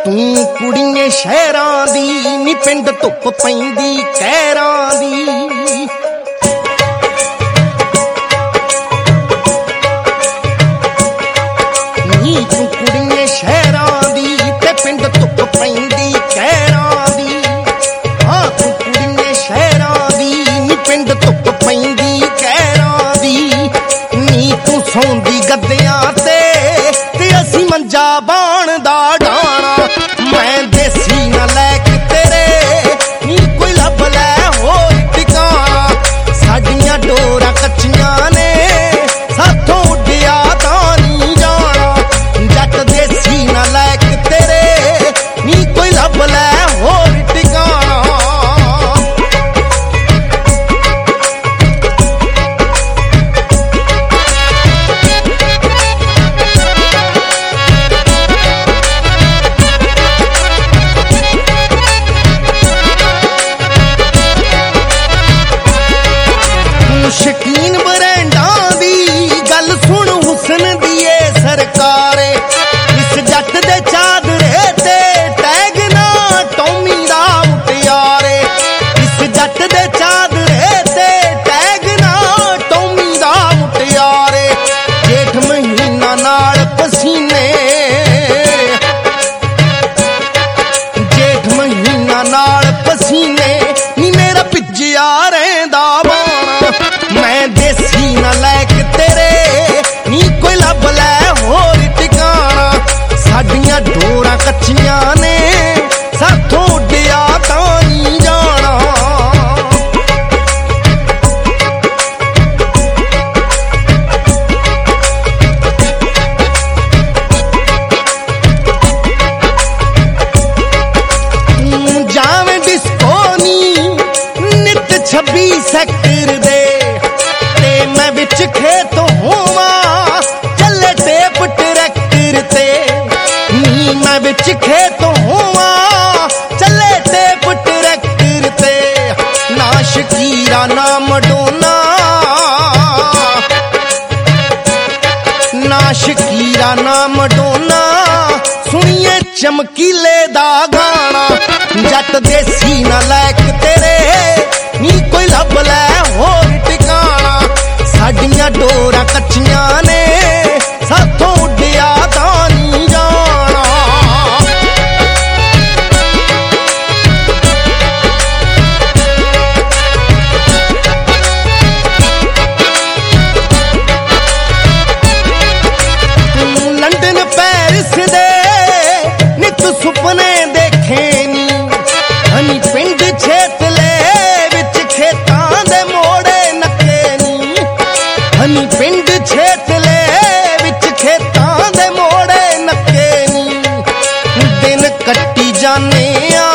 ਤੂੰ ਕੁੜੀਏ ਸ਼ਹਿਰਾਂ ਦੀ ਨੀ ਪਿੰਡ ਧੁੱਪ ਪੈਂਦੀ ਕਹਿਰਾਂ ਦੀ। ਨੀ ਤੂੰ ਕੁੜੀਏ ਸ਼ਹਿਰਾਂ ਦੀ ਤੇ ਪਿੰਡ ਧੁੱਪ ਪੈਂਦੀ ਕਹਿਰਾਂ ਦੀ। ਹਾਂ ਤੂੰ ਕੁੜੀਏ ਸ਼ਹਿਰਾਂ ਦੀ ਨੀ ਪਿੰਡ ਧੁੱਪ ਪੈਂਦੀ ਕਹਿਰਾਂ ਦੀ। ਨੀ ਤੂੰ ਸੌਂਦੀ ਗੱਦਿਆਂ ਤੇ ਅਸੀਂ ਮੰਜਾ ਬਾਣ ਦਾ ਡਾਣਾ। ਮੈਂ ਦੇਸੀ ਨਾ ਲੈ ਕੇ ਤੇਰੇ ਨੀ ਕੋਈ ਲੱਭ ਲੈ ਹੋਰ ਟਿਕਾਣਾ। ਸਾਡੀਆਂ ਡੋਰਾਂ ਕੱਚੀਆਂ ਨੇ ਸਾਥੋਂ ਉੱਡਿਆ ਤਾਂ ਨਹੀਂ ਜਾਣਾ। ਜੱਟ ਦੇਸੀ ਨਾ ਲੈ ਕੇ ਤੇਰੇ ਨੀ ਕੋਈ ਲੱਭ ਲੈ ਹੋਰ ਟਿਕਾਣਾ। ਸ਼ਕੀਨ ਬਰੈਂਡਾਂ ਦੀ ਗੱਲ ਸੁਣ ਹੁਸਨ ਦੀਏ ਸਰਕਾਰੇ। ਇਸ ਜੱਟ ਦੇ ਚਾਦਰੇ ਤੇ ਟੈਗ ਨਾ ਟੌਮੀ ਦਾ ਮੁਟਿਆਰੇ। ਇਸ ਜੱਟ ਦੇ ਚਾਦਰੇ ਤੇ ਟੈਗ ਨਾ ਟੌਮੀ ਦਾ ਮੁਟਿਆਰੇ। ਜੇਠ ਮਹੀਨਾ ਨਾਲ ਪਸੀਨੇ ਜੇਠ ਮਹੀਨਾ ਨਾਲ ਪਸੀਨੇ ਨੀ ਮੇਰਾ ਭਿੱਜਿਆ ਰਹਿੰਦਾ ਬਾਣਾ। ਮੈਂ ਦੇਸੀ ਨਾ ਲੈ ਕੇ ਤੇਰੇ ਨੀ ਕੋਈ ਲੱਭ ਲੈ ਹੋਰ ਟਿਕਾਣਾ। ਸਾਡੀਆਂ ਡੋਰਾਂ ਕੱਚੀਆਂ ਨੇ ਸਾਥੋਂ ਉੱਡਿਆ ਤਾਂ ਨਹੀਂ ਜਾਣਾ। ਤੂੰ ਜਾਵੇਂ ਡਿਸਕੋ ਨੀ ਨਿੱਤ 26 ਸੈਕਟਰ ਦੇ ਤੇ ਮੈਂ ਵਿੱਚ ਖੇਤ ਹੋਵਾਂ ਚੱਲੇ ਟੇਪ ਟਰੈਕਟਰ ਤੇ। ਨੀ ਮੈਂ ਵਿੱਚ ਖੇਤ ਹੋਵਾਂ ਚੱਲੇ ਟੇਪ ਟਰੈਕਟਰ ਤੇ। ਨਾ ਸ਼ਕੀਰਾ ਨਾ ਮਡੋਨਾ ਨਾ ਸ਼ਕੀਰਾ ਨਾ ਮਡੋਨਾ ਸੁਣੀਏ ਚਮਕੀਲੇ ਦਾ ਗਾਣਾ। ਜੱਟ ਦੇਸੀ ਨਾ ਲੈ ਕੇ ਤੇਰੇ ਨੀ ਕੋਈ ਲੱਭ ਲੈ ਹੋਰ ਟਿਕਾਣਾ। ਸਾਡੀਆਂ ਡੋਰਾਂ ਕੱਚੀਆਂ ਨੇ ਸਾਥੋਂ ਉੱਡਿਆ ਤਾਂ ਨਹੀਂ ਜਾਣਾ। ਤੂੰ ਲੰਡਨ ਪੈਰਿਸ ਦੇ ਨਿੱਤ ਸੁਪਨੇ ਦੇਖੇ ਨੀ। ਹਨੀ ਪਿੰਡ ਛੇਤਲੇ ਵਿੱਚ ਖੇਤਾਂ ਦੇ ਮੋੜੇ ਨੱਕੇ ਨੀ। ਹਨੀ ਪਿੰਡ ਛੇਤਲੇ ਵਿੱਚ ਖੇਤਾਂ ਦੇ ਮੋੜੇ ਨੱਕੇ ਨੀ। ਦਿਨ ਕੱਟੀ ਜਾਨੇ ਆ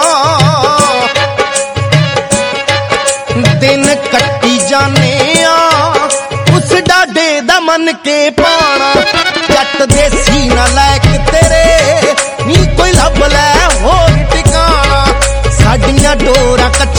ਦਿਨ ਕੱਟੀ ਜਾਨੇ ਆ ਉਸ ਡਾਡੇ ਦਾ ਮੰਨ ਕੇ ਪਾਣਾ। ਜੱਟ ਦੇਸੀ ਨਾ ਲੈ ਕੇ ਤੇਰੇ ਨੀ ਕੋਈ ਲੱਭ ਲੈ ਹੋਰ ਟਿਕਾਣਾ। ਸਾਡੀਆਂ ਡੋਰਾਂ